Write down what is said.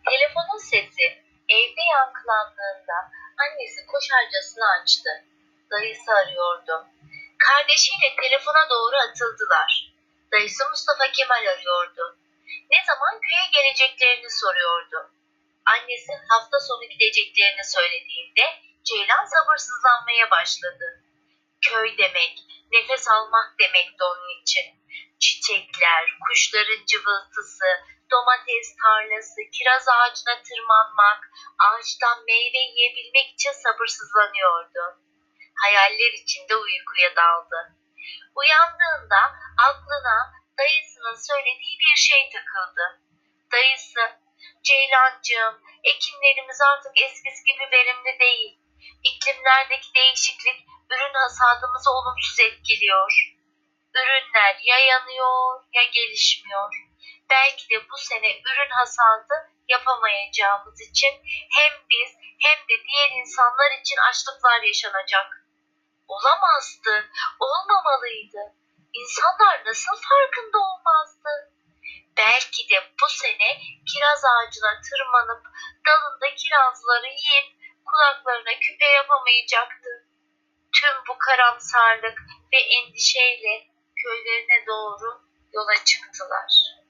Telefonun sesi evde yankılandığında annesi koşarcasına açtı. Dayısı arıyordu. Kardeşiyle telefona doğru atıldılar. Dayısı Mustafa Kemal arıyordu. Ne zaman köye geleceklerini soruyordu. Annesi hafta sonu gideceklerini söylediğinde Ceylan sabırsızlanmaya başladı. Köy demek, nefes almak demekti onun için. Çiçekler, kuşların cıvıltısı, domates tarlası, kiraz ağacına tırmanmak, ağaçtan meyve yiyebilmek için sabırsızlanıyordu. Hayaller içinde uykuya daldı. Uyandığında aklına dayısının söylediği bir şey takıldı. Dayısı, Ceylancığım, ekinlerimiz artık eskisi gibi verimli değil. İklimlerdeki değişiklik ürün hasadımızı olumsuz etkiliyor. Ürünler ya yanıyor ya gelişmiyor. Belki de bu sene ürün hasadı yapamayacağımız için hem biz hem de diğer insanlar için açlıklar yaşanacak. Olamazdı, olmamalıydı. İnsanlar nasıl farkında olmazdı? Belki de bu sene kiraz ağacına tırmanıp dalında kirazları yiyip kulaklarına küpe yapamayacaktı. Tüm bu karamsarlık ve endişeyle köylerine doğru yola çıktılar.